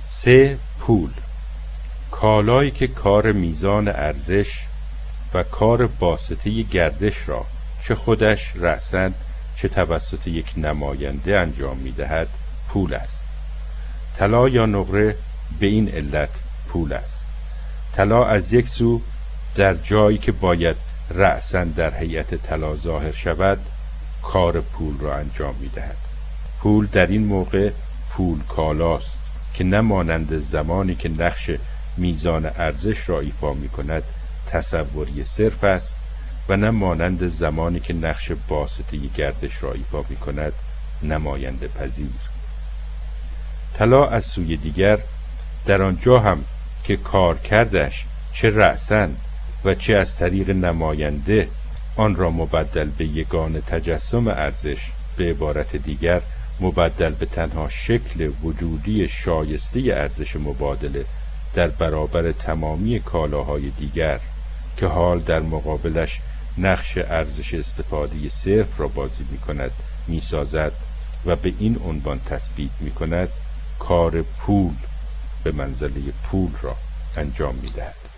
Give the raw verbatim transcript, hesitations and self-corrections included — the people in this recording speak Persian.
سه. پول، کالایی که کار میزان ارزش و کار واسطه گردش را چه خودش رأساً چه توسط یک نماینده انجام می‌دهد پول است. طلا یا نقره به این علت پول است. طلا از یک سو در جایی که باید رأساً در هیئت طلا ظاهر شود کار پول را انجام می‌دهد. پول در این موقع پول کالاست که نه مانند زمانی که نقش میزان ارزش را ایفا می‌کند تصوری صرف است و نه مانند زمانی که نقش واسطه گردش را ایفا می‌کند نماینده پذیر. طلا از سوی دیگر در آنجا هم که کار کردش چه رأساً و چه از طریق نماینده آن را مبدل به یگان تجسم ارزش، به عبارت دیگر مبدل به تنها شکل وجودی شایسته ارزش مبادله در برابر تمامی کالاهای دیگر که حال در مقابلش نقش ارزش استفاده صرف را بازی می کند می سازد و به این عنوان تثبیت می کند کار پول به منزله پول را انجام می دهد.